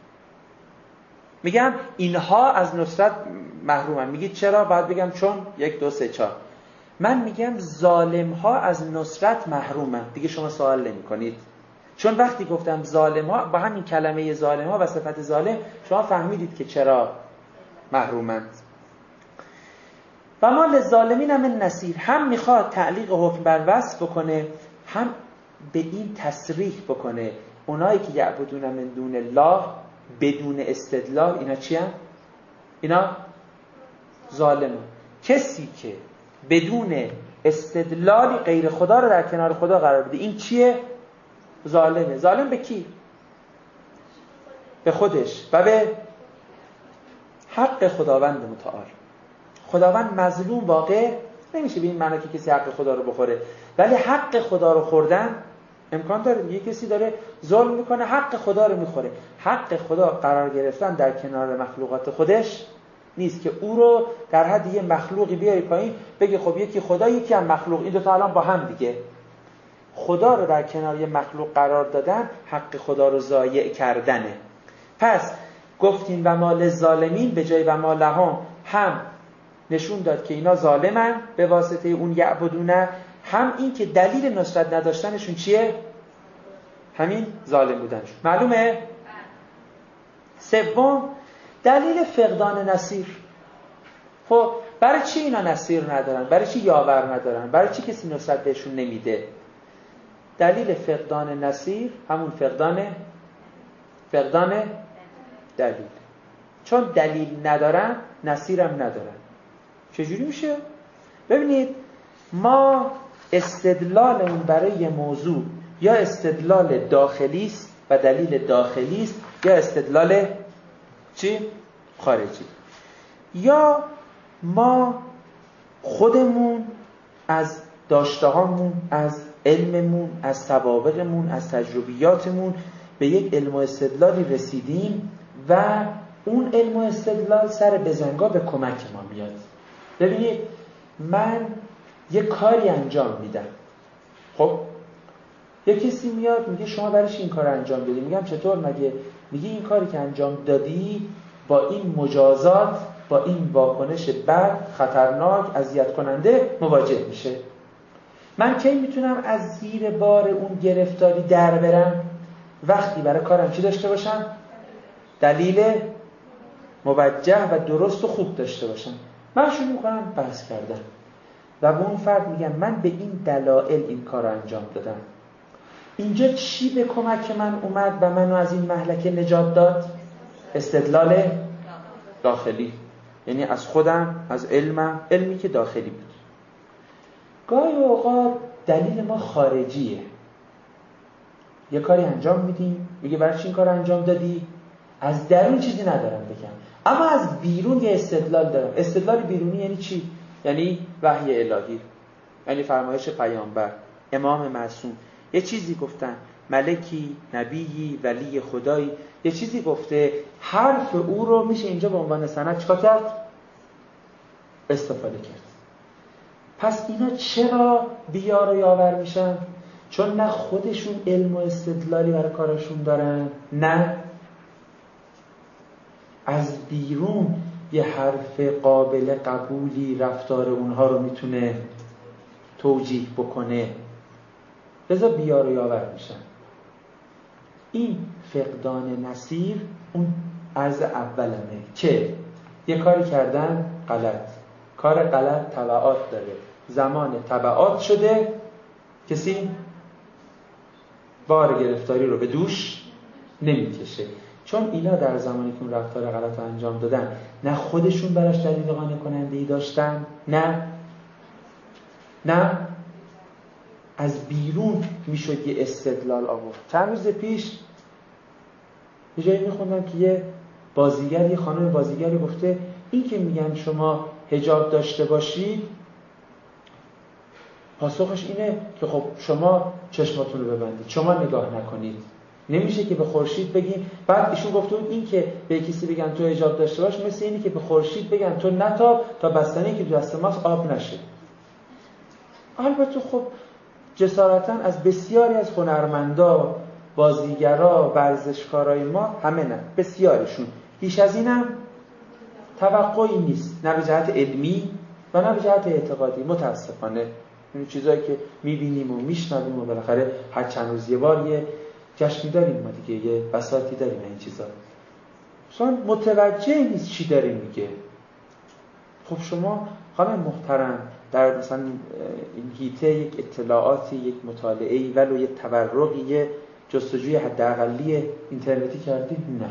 میگم اینها از نصرت محرومن. میگید چرا؟ باید بگم چون 1 2 3 4. من میگم ظالم ها از نصرت محرومن. دیگه شما سوال نمی کنید، چون وقتی گفتم ظالم ها با همین کلمه ظالم ها و صفت ظالم شما فهمیدید که چرا محرومند. و ما للظالمین من نصیر. هم میخواد تعلیق حکم بر وصف بکنه، هم به این تصریح بکنه اونایی که یعبدون من دون الله بدون استدلال، اینا چی هم؟ اینا ظالمه. کسی که بدون استدلالی غیر خدا رو در کنار خدا قرار بده، این چیه؟ ظالمه. ظالم به کی؟ به خودش و به حق خداوند متعال. خداوند مظلوم واقع نمیشه به این معنی که کسی حق خدا رو بخوره، ولی حق خدا رو خوردن امکان داره. یه کسی داره ظلم میکنه حق خدا رو میخوره. حق خدا قرار گرفتن در کنار مخلوقات خودش نیست که او رو در حد یه مخلوقی بیاری پایین بگه خب یکی خدا یکی هم مخلوق، این دوتا الان با هم دیگه. خدا رو در کنار یه مخلوق قرار دادن حق خدا رو ضایع کردنه. پس گفتیم و ما للظالمین به جای و ما لهم هم نشون داد که اینا ظالمن به واسطه اون یعبدونه، هم این که دلیل نصرت نداشتنشون چیه؟ همین ظالم بودنشون. معلومه؟ سوم دلیل فقدان نصیر. خب برای چی اینا نصیر ندارن؟ برای چی یاور ندارن؟ برای چی کسی نصرت بهشون نمیده؟ دلیل فقدان نصیر همون فقدان دلیل. چون دلیل ندارن نصیرم ندارن. چجوری میشه؟ ببینید ما استدلالمون برای یه موضوع یا استدلال داخلی است و دلیل داخلی است، یا استدلال چی؟ خارجی. یا ما خودمون از داشتهامون، از علممون، از سوابقمون، از تجربیاتمون به یک علم و استدلالی رسیدیم و اون علم و استدلال سر بزنگا به کمک ما میاد. ببینید من یه کاری انجام میدم، خب یه کسی میاد میگه شما برای چی این کار انجام دادی؟ میگم چطور مگه؟ میگه این کاری که انجام دادی با این مجازات، با این واکنش بد، خطرناک، اذیت کننده مواجه میشه. من کی میتونم از زیر بار اون گرفتاری در برم؟ وقتی برای کارم چی داشته باشم؟ دلیل موجه و درست و خوب داشته باشم. من شروع میکنم بحث کردن و به اون فرد میگم من به این دلایل این کار رو انجام دادم. اینجا چی به کمک من اومد و منو از این مهلکه نجات داد؟ استدلال داخلی، یعنی از خودم، از علمم، علمی که داخلی بود. گاهی اوقات دلیل ما خارجیه. یه کاری انجام میدیم، میگه برای چی این کار انجام دادی؟ از درون چیزی ندارم بگم، اما از بیرون یه استدلال دارم. استدلال بیرونی یعنی چی؟ یعنی وحی الهی، یعنی فرمایش پیامبر، امام معصوم یه چیزی گفتن، ملکی، نبیی، ولی خدایی یه چیزی گفته، حرف او رو میشه اینجا به عنوان سند چیکار کرد؟ استفاده کرد. پس اینا چرا بیار و یاور میشن؟ چون نه خودشون علم و استدلالی برای کارشون دارن، نه از بیرون یه حرف قابل قبولی رفتار اونها رو میتونه توجیه بکنه، لذا بیار و یاور میشن. این فقدان نصیر اون عرض اولمه که یه کاری کردن غلط، کار غلط تبعات داره، زمان تبعات شده کسی بار گرفتاری رو به دوش نمیکشه. چون اینا در زمانی که اون رفتار غلط رو انجام دادن نه خودشون براش دلیل قانع کننده‌ای داشتن، نه از بیرون میشد یه استدلال آورد. چند روز پیش یه جایی میخوندم که یه خانم بازیگری گفته این که میگن شما حجاب داشته باشید، پاسخش اینه که خب شما چشماتون رو ببندید، شما نگاه نکنید، نمیشه که به خورشید بگیم. بعد ایشون گفته بود این که به کسی بگن تو حجاب داشته باش مثل اینی که به خورشید بگن تو نتاب تا بستنی که دست ماست آب نشه. البته خب جسارتاً از بسیاری از هنرمندا، بازیگرا، ورزشکارای ما، همه نه، بسیارشون بیش از اینم توقعی نیست، نه به جهت علمی و نه به جهت اعتقادی. متاسفانه این چیزایی که میبینیم و میشنویم و بالاخره هر چند روز یه بار یه جشنی داریم ما دیگه، یه بساطی داریم این چیزا، اصلا متوجه نیست چی داره میگه. خب شما خانم محترم در مثلا این هیته یک اطلاعاتی، یک مطالعه‌ای، ولو یه تبرقی، یه جستجوی حداقلی اینترنتی کردید؟ نه.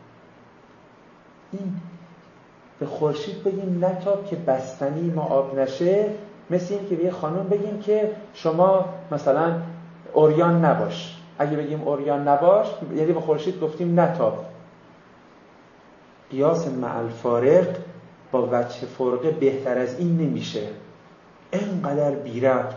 این به خورشید بگیم نتاب که بستنی ما آب نشه، مثل این که به یه خانم بگیم که شما مثلا عریان نباش. اگه بگیم عریان نباش یعنی به خورشید گفتیم نتاب. قیاس مع الفارق با وجه فرقه بهتر از این نمیشه. اینقدر بی ربط.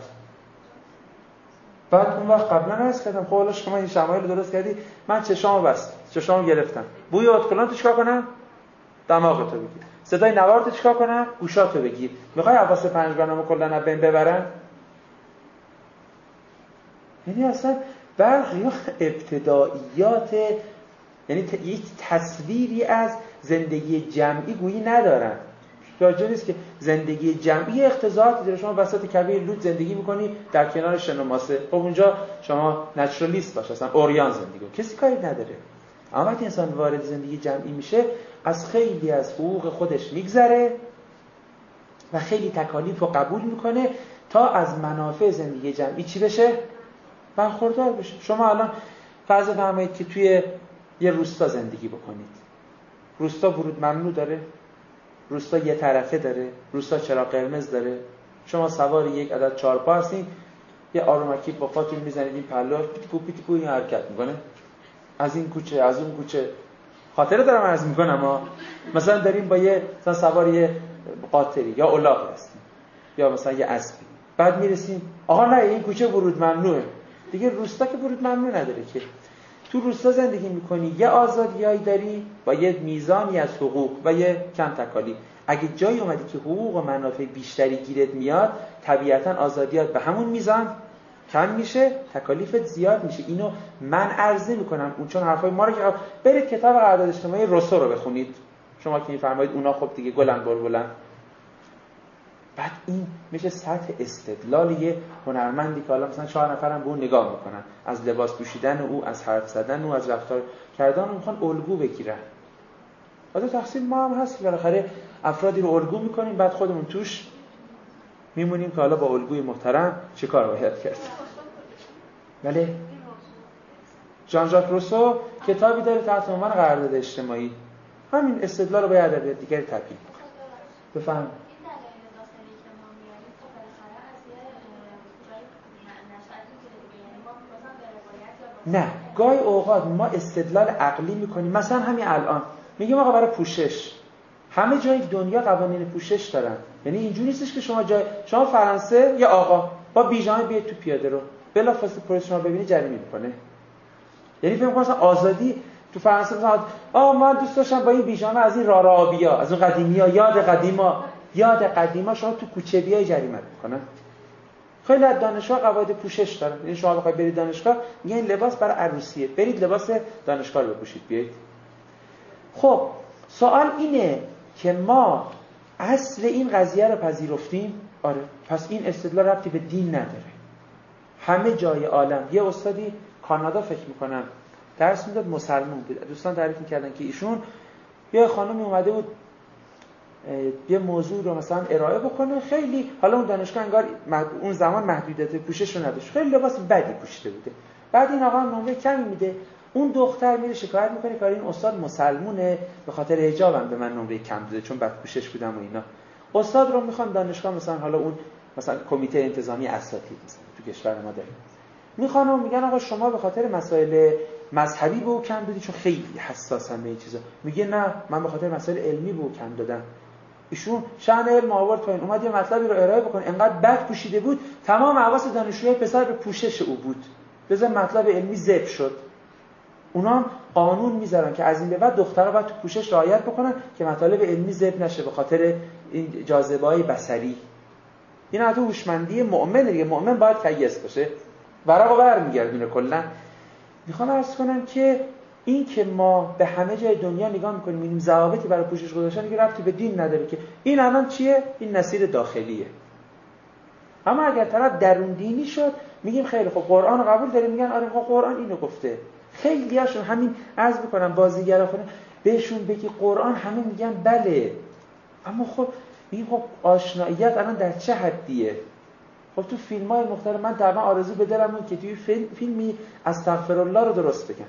بعد اون وقت قبلا عرض کردم خب حالا شما این شمایل درست کردی، من چشامو بستم، چشامو گرفتم، بوی ادکلانتو چیکار کنم؟ دماغتو بگیر. صدای نوارتو چیکار کنم؟ گوشاتو بگیر. میخوای حواس پنجگانمو کلا از بین ببرن؟ یعنی اصلا برخی ابتداییات، یعنی یک تصویری از زندگی جمعی گویی ندارن. راجع نیست که زندگی جمعی اقتضاعاتی داره. شما وسط کویر لوت زندگی میکنی در کنار شن و ماسه، خب اونجا شما نچرالیست باش، اصلا اوریان زندگی کن، کسی کاری نداره. اما وقتی انسان وارد زندگی جمعی میشه از خیلی از حقوق خودش میگذره و خیلی تکالیف رو قبول میکنه تا از منافع زندگی جمعی چی بشه؟ برخوردار بشه. شما الان فرض فرمایید که توی یه روستا زندگی بکنید. روستا ورود ممنوع داره، روستا یه طرفه داره، روستا چراغ قرمز داره. شما سوار یک عدد چهارپا هستین، یه آرومکی با پاتون میزنید این پلا، پیتیپو پیتیپو این حرکت میکنه از این کوچه از اون کوچه. خاطره دارم عرض میکنم ها. مثلا داریم با یه مثلا سوار یه قاطری یا الاغ هستیم یا مثلا یه اسبی، بعد میرسیم آقا نه این کوچه ورود ممنوعه. دیگه روستا که ورود ممنوع نداره که. تو روستا زندگی میکنی، یه آزادیایی داری با یه میزانی از حقوق و یه کم تکالیف. اگه جایی اومدی که حقوق و منافع بیشتری گیرت میاد، طبیعتاً آزادیات به همون میزان کم میشه، تکالیفت زیاد میشه. اینو من عرض نمیکنم اون، چون حرفای ما رو که برید کتاب قرارداد اجتماعی روسو رو بخونید شما که میفرمایید اونا خب دیگه گلن بلبلن. بعد این میشه سطح استدلال یه هنرمندی که حالا مثلا 4 نفرم به اون نگاه میکنن، از لباس پوشیدن او، از حرف زدن او، از رفتار کردن او میخوان الگو بگیرن. البته تقصیر ما هم هست که بالاخره افرادی رو الگو میکنیم بعد خودمون توش میمونیم که حالا با الگوی محترم چه کار باید کرد. بله ژان ژاک روسو کتابی داره تحت عنوان قرارداد اجتماعی، همین استدلال رو با ادبیات دیگری تبیین بفهم. نه گاهی اوقات ما استدلال عقلی میکنیم. مثلا همین الان میگیم آقا برای پوشش همه جای دنیا قوانین پوشش دارن. یعنی اینجوری نیستش که شما فرانسه یا آقا با بیجامه بیاید تو پیاده رو بلافاصله پلیس شما ببینه جریمه میکنه. یعنی فکر کنم فرانسه تو فرانسه مثلا من دوست داشتم با این بیجامه از این رارابیا از اون قدیمی‌ها یاد قدیما شما تو کوچه بیای جریمه میکنن. خیلی از دانشگاه قواعد پوشش دارن. یعنی شما بخواید برید دانشگاه میگن این لباس برای عروسیه، برید لباس دانشگاه رو بپوشید بیایید. خب سوال اینه که ما اصل این قضیه رو پذیرفتیم. آره پس این استدلال ربطی به دین نداره. همه جای عالم. یه استادی کانادا فکر میکنم درس میداد، مسلمان بود. دوستان تعریف میکردن که ایشون یه خانمی اومده بود یه موضوع رو مثلا ارائه بکنه، خیلی حالا اون دانشگاه انگار اون زمان محدودیت پوشش رو نداشت، خیلی لباس بدی پوشیده بوده. بعد این آقا نمره کمی میده، اون دختر میره شکایت میکنه که این استاد مسلمونه به خاطر حجابم به من نمره کم داده چون بد پوشش بودم و اینا. استاد رو میخوان دانشگاه مثلا حالا اون مثلا کمیته انتظامی اساتید تو کشور ما داره، میخوان میگن آقا شما به خاطر مسائل مذهبی به او کم دادی چون خیلی حساسن به این چیزا. میگه نه من به خاطر مسائل علمی به او کم دادم. ایشون شأن علم آورد پایین، اومد یه مطلبی رو ارائه بکنه، انقدر بد پوشیده بود تمام حواس دانشجوهای پسر به پوشش او بود، بذار مطلب علمی ذبح شد. اونا هم قانون میذارن که از این به بعد دخترها باید تو پوشش رعایت بکنن که مطالب علمی ذبح نشه به خاطر این جاذبه‌های بصری. این حتی هوشمندی مؤمنه دیگه، مؤمن باید کیس باشه، ورقو برمیگردونه. کلا میخوام عرض کنم که این که ما به همه جای دنیا نگاه میکنیم میبینیم ضوابطی برای پوشش گذاشتن دیگه ربطی به دین نداره که این الان چیه، این نصیر داخلیه. اما اگر طرف درون دینی شد میگیم خیلی خب قرآن رو قبول داریم، میگن آره قرآن اینو گفته. خیلی هاشون همین عرض میکنم بازیگرا کنه بهشون بگی قرآن همه میگن بله، اما خب میگیم خب آشناییت الان در چه حدیه؟ خب تو فیلم‌های مختلف من تقریبا آرزو به دلم بود که توی فیلمی استغفرالله رو درست بگن.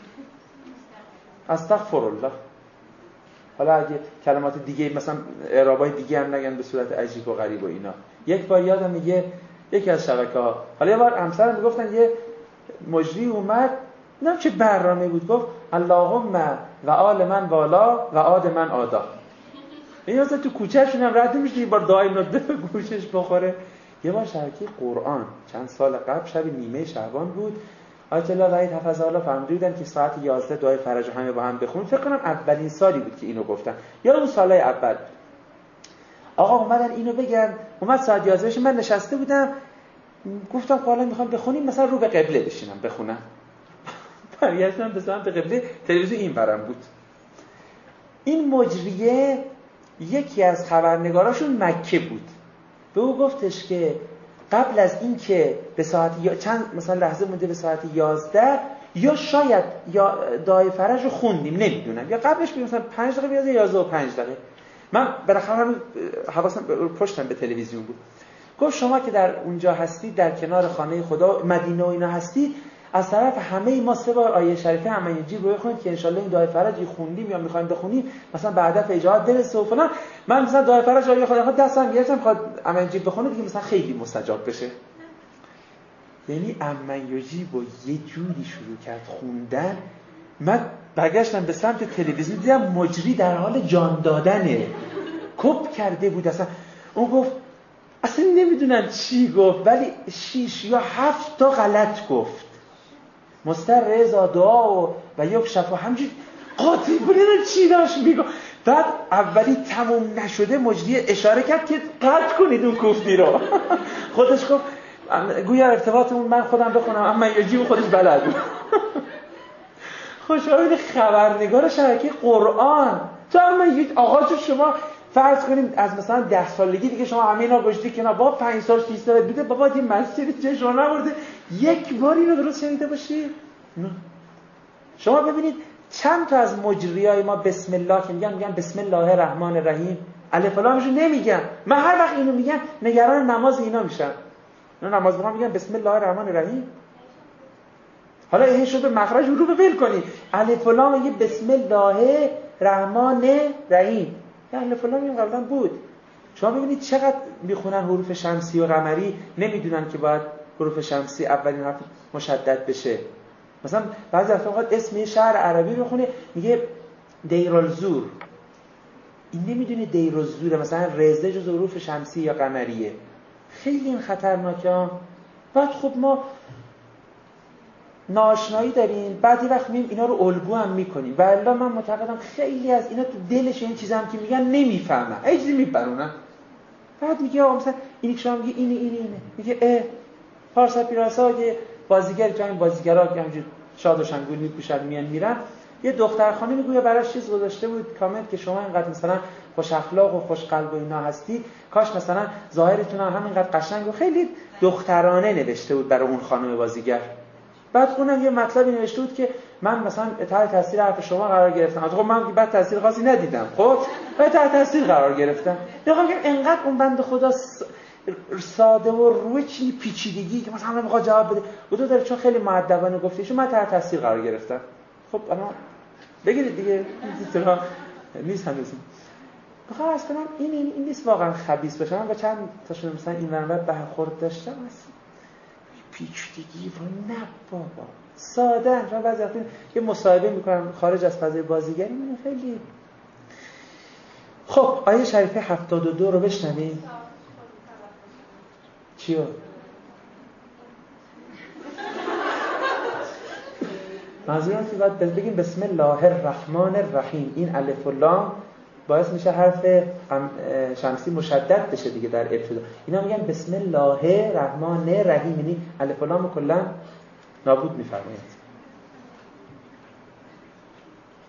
استغفرالله. حالا اگه کلمات دیگه مثلا اعرابای دیگه هم نگن به صورت عجیب و غریب و اینا. یک بار یادم میگه یکی از شبکه‌ها، حالا یه بار همسرم میگفتن یه مجری اومد نه چه برنامه بود، گفت اللهم و آل من والا و آد من آدا. این مثلا تو کوچه‌شون هم رد میشه یه بار دائم نده گوشش بخوره. یه بار شبکه قرآن چند سال قبل شب نیمه شعبان بود، آیت الله وحید حفظه الله فرمودن که ساعت 11 دعای فرج همه با هم بخونید. فکر کنم اولین سالی بود که اینو گفتن یا اون سالای اول آقا اومدن اینو بگن. اومد ساعت 11 من نشسته بودم گفتم حالا میخوام بخونیم، مثلا رو به قبله بشینم بخونم. برگشتم به سمت قبله، تلویزیون این برم بود. این مجریه یکی از خبرنگاراشون مکه بود. به او گفتش که قبل از این که به ساعت چند مثلا لحظه مونده به ساعت 11 یا شاید یا دعای فرج رو خوندیم نمیدونم، یا قبلش بیرون مثلا 5 دقیقه بیاد یا 11 و 5 دقیقه. من بالاخره هم حواسم پشتم به تلویزیون بود. گفت شما که در اونجا هستید، در کنار خانه خدا مدینه و اینا هستید، از طرف همه ما 3 بار آیه شریفه همینجی رو بخونید که انشالله این دعای فرج خوندیم یا میخوایم بخونیم، مثلا بعدا فیجات برسه و فلان. من مثلا دعای فرج آیه خدا دستم گرفتم خواهد همینجی بخونید دیگه مثلا خیلی مستجاب بشه. یعنی امنیجی با یه جوری شروع کرد خوندن، من برگشتم به سمت تلویزیون دیدم مجری در حال جان دادنه، کپ کرده بود اصلا. اون گفت اصلا نمیدونم چی گفت، ولی 6 یا 7 تا غلط گفت. مستر رضا دعا و یک شفا همجوری قاطی بودن چی داشت میگو. بعد اولی تموم نشده مجری اشاره کرد که قطع کنید اون کوفتی رو. خودش گفت گویا ارتباطمون من خودم بخونم، اما یجیب خودش بلد بود. خوشحال خبرنگار شبکه قرآن. تو اما آقا شما فرض کنیم از مثلا 10 سالگی دیگه شما همه اینا گشتی که با 5 سال 6 سال بوده بابا این مسجد چه شما نبرده یک بار اینو درست شنیده باشی؟ نه. شما ببینید چند تا از مجریای ما بسم الله که میگن بسم الله الرحمن الرحیم الف لامش نمیگن. من هر وقت اینو میگم نگران نماز اینا میشم. اینا نماز میگن بسم الله الرحمن الرحیم. حالا این شده مخرج رو ول کنی. الف لام میگه بسم الله الرحمن الرحیم. الف لام این قبلا بود. شما ببینید چقدر میخونن حروف شمسی و قمری، نمیدونن که باید حروف شمسی اولین حرف مشدد بشه. مثلا بعضی اوقات اسم یه شهر عربی بخونه میگه دیرالزور، این نمیدونه دیرالزوره، مثلا رزه جز حروف شمسی یا قمریه. خیلی این خطرناکه. بعد خب ما ناشنایی داریم، بعد یه وقت میگیم اینا رو الگو هم میکنیم و الا من معتقدم خیلی از اینا تو دلش این چیزا هم که میگن نمیفهمن، هیچ چیزی میپرونن. بعد میگه آقا مثلا اینی که شما میگه اینه میگه پارسا پیراسا که بازیگر جای بازیگرا که همینجوری شاد و شنگول میپوشن میرن، یه دختر خانمی میگه براش چیز گذاشته بود کامنت که شما اینقدر مثلا خوش اخلاق و خوش قلب و اینا هستی، کاش مثلا ظاهرتون هم همینقدر قشنگ و خیلی دخترانه نوشته بود برای اون خانم بازیگر. بعد اونم یه مطلبی نوشته بود که من مثلا تحت تاثیر حرف شما قرار گرفتم. خب من بعد تاثیر خاصی ندیدم، خب بعد تحت تاثیر قرار گرفتم. میگم انقدر اون بنده خدا ساده و روی چی پیچیدگی که مثلا میخواد جواب بده و داره چون خیلی مؤدبانه گفتیشو من تحت تاثیر قرار گرفتم. خب اما بگیرید دیگه اصلا نیست هنوز. بخوام اصلا این نیست واقعا خبیث باشه. من با چند تاشون مثلا این منبع برخورد داشتم اصلا پیچیدگی و نه بابا ساده. من بعضی وقتا یه مصاحبه میکنم خارج از فضای بازیگری من خیلی. خب آیه شریفه 72 رو بشنویم. چیو؟ منظورم که باید بگیم بسم الله الرحمن الرحیم. این الف و لام باعث میشه حرف شمسی مشدد بشه دیگه در ابتدا. اینا میگن بسم الله الرحمن الرحیم، یعنی الف و لام کلا نابود میفرمایند.